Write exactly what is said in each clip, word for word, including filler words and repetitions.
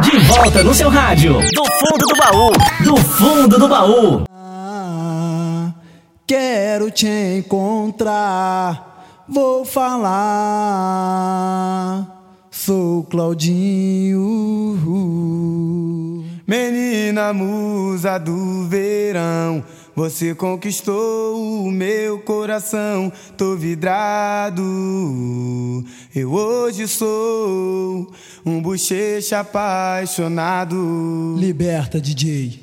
De volta no seu rádio. Do fundo do baú. Do fundo do baú. Ah, quero te encontrar. Vou falar. Sou Claudinho. Menina musa do verão, você conquistou o meu coração. Tô vidrado, eu hoje sou um bochecha apaixonado. Liberta, D J.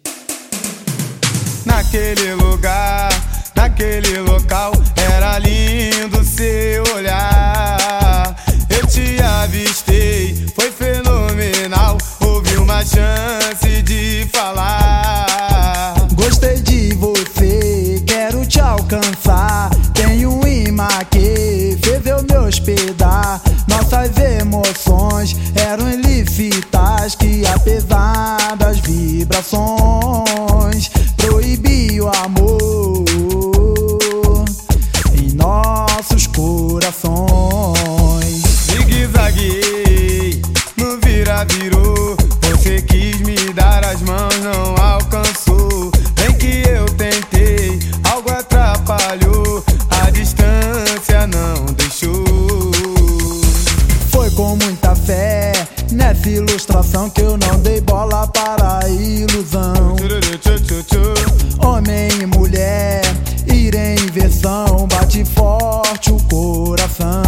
Naquele lugar, naquele local, era lindo seu olhar. Eu te avistei, foi fenomenal. Houve uma chance de falar. Gostei de você, quero te alcançar. Tenho um imã que fez eu me hospedar. Nossas emoções eram ilícitas, que apesar das vibrações proibia o amor em nossos corações. Zigue-zagueei, no vira-virou. Você quis me dar as mãos, não alcançou. Bem que eu tentei, algo atrapalhou. A distância não deixou. Foi com muita fé nessa ilustração que eu não dei bola para a ilusão. Homem e mulher, ir em inversão, bate forte o coração.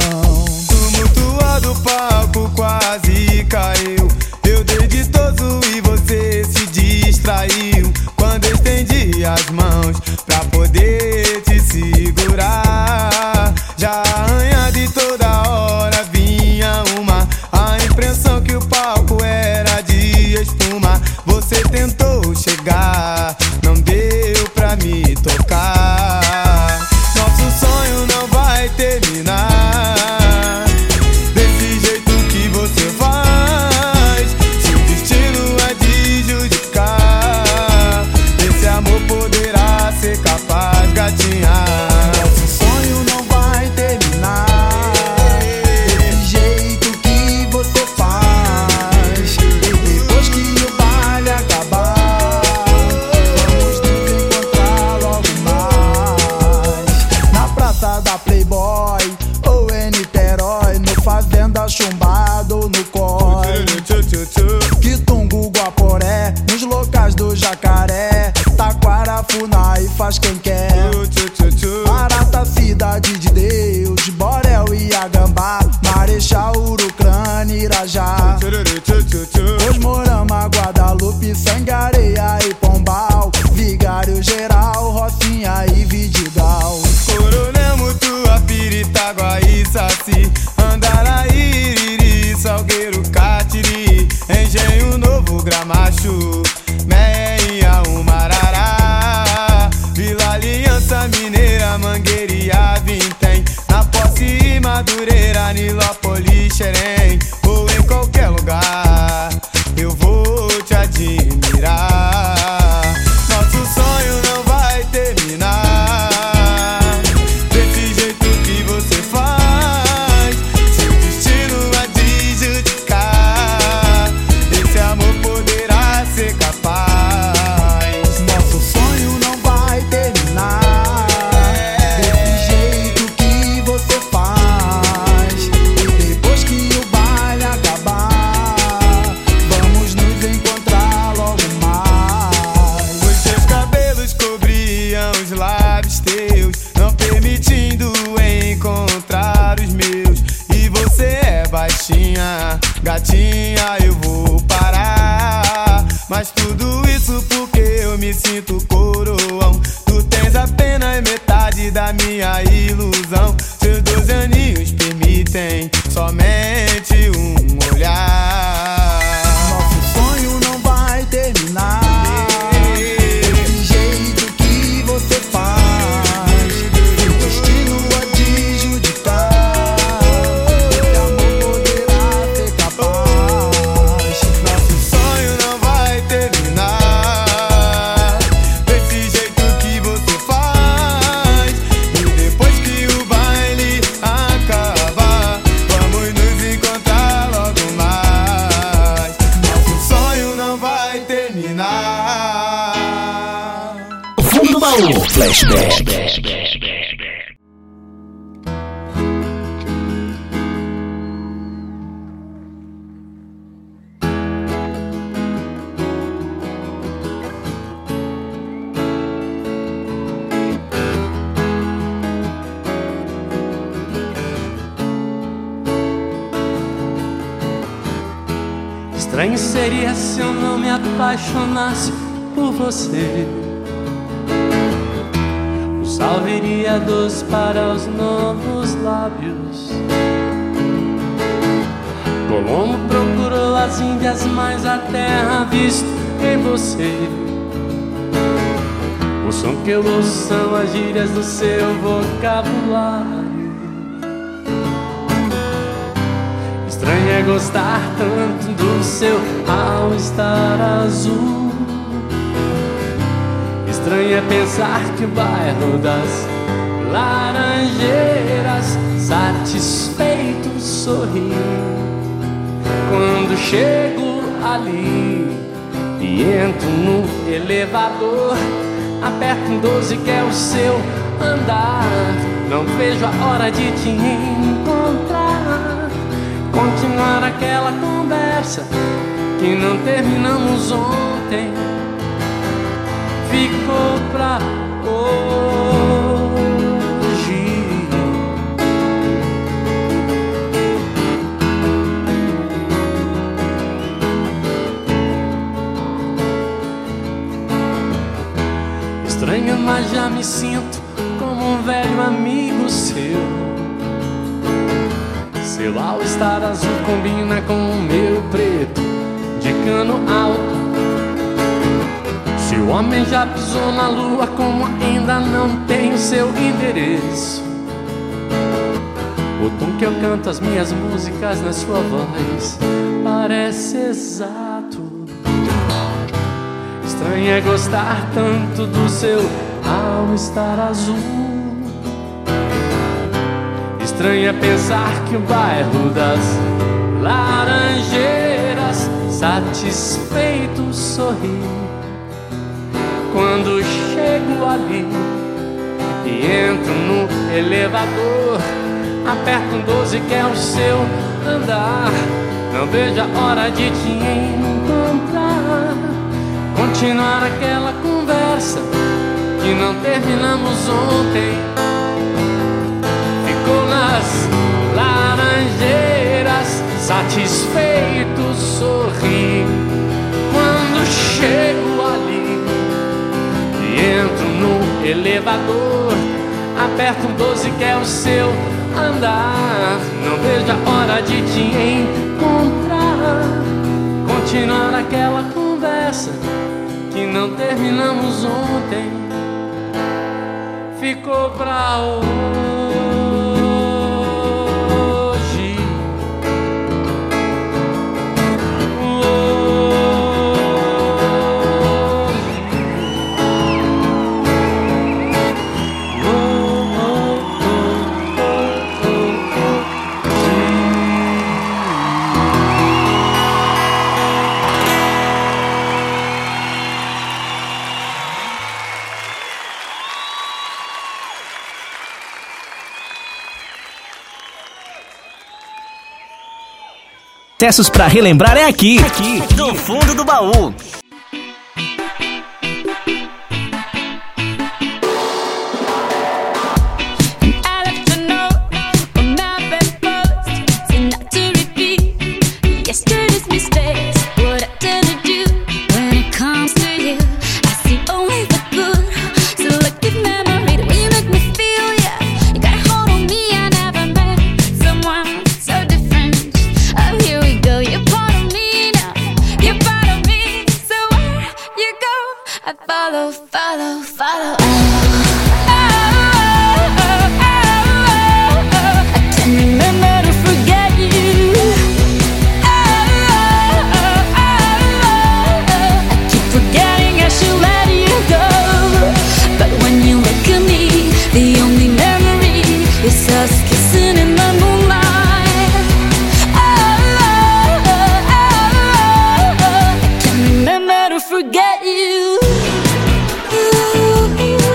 Tumultuado o palco quase caiu. Eu dei de todo e você se distraiu. Quando eu estendi as mãos pra poder te segurar, já arranha de toda hora vinha uma a impressão que o palco era de espuma. Você tentou chegar, não deu pra me tocar. Nosso sonho não vai terminar desse jeito que você faz. Se o destino é de judicar, esse amor poderá ser capaz, gatinha. Nosso sonho não vai terminar desse jeito que você faz. E depois que o baile acabar, vamos nos encontrar logo mais. Na praça da Playboy ou em Niterói, no Fazenda Chumbado ou no Coi, Quitungo, Guaporé, nos locais do Jacaré, Taquara, Funai, faz quem quer. Marata, cidade de Deus, Borel e Agambá, Marechal, Urucrânia, Irajá, Osmorama, Guadalupe, Sangareia e Pombal, Vigário Geral, Rocinha e Vidigal. Coronel, Mutuapira, Itaguaí, Saci, Andaraí, Iriri, Salgueiro, Catiri, Engenho Novo, Gramacho, Meia, Umarará, Vila Aliança Mineira, Mangueira, Vintém, na Posse e Madureira, Nilópolis, Xerém, ou em qualquer lugar, eu vou te admirar. Nosso sonho não vai terminar desse jeito que você faz. Se o destino é de judicar, esse amor poderá ser capaz. Nosso sonho não vai terminar desse jeito que você faz. E depois que o baile acabar, vamos nos encontrar logo mais. Os seus cabelos cobriam os lábios teus, não permitindo encontrar os meus. E você é baixinha, gatinha, eu vou parar. Mas tudo isso porque eu me sinto coroão. Tu tens apenas metade da minha ilusão. Seus doze aninhos permitem somente um olhar. Nosso sonho não vai terminar desse jeito que você faz. O destino é de judicar, esse amor poderá ser capaz. Nosso sonho não vai terminar desse jeito que você faz. E depois que o baile acabar, vamos nos encontrar logo mais. baú. Flashback. Estranho seria se eu não me apaixonasse por você. O sal viria doce para os novos lábios. Colombo procurou as Índias, mas a terra visto em você. O som que eu ouço são as gírias do seu vocabulário. Estranho é gostar tanto do seu all-star azul. Estranho é pensar que o bairro das Laranjeiras satisfeito sorri quando chego ali e entro no elevador. Aperto um doze que é o seu andar. Não vejo a hora de te encontrar, continuar aquela conversa que não terminamos ontem. Ficou pra hoje. Estranho, mas já me sinto como um velho amigo seu. Seu all-star azul combina com o meu preto de cano alto. Se o homem já pisou na lua, como ainda não tem o seu endereço. O tom que eu canto as minhas músicas na sua voz parece exato. Estranho é gostar tanto do seu all-star azul. Estranho é pensar que o bairro das Laranjeiras satisfeito sorri quando chego ali e entro no elevador. Aperto um doze que é o seu andar. Não vejo a hora de te encontrar, continuar aquela conversa que não terminamos ontem. Nas Laranjeiras satisfeito sorri quando chego ali e entro no elevador. Aperto um doze que é o seu andar. Não vejo a hora de te encontrar, continuar aquela conversa que não terminamos ontem. Ficou pra hoje. Sucessos pra relembrar é aqui, aqui, no fundo do baú. Forget you. Ooh.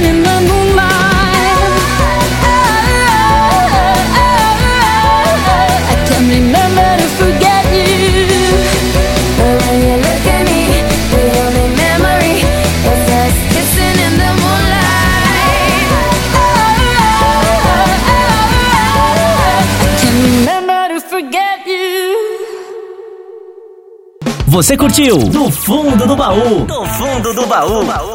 kissing in the moonlight. I can't remember to forget you. But when you look at me, the only memory is us kissing in the moonlight. I can't remember to forget you. Você curtiu Do Fundo do Baú? Do Fundo do Baú.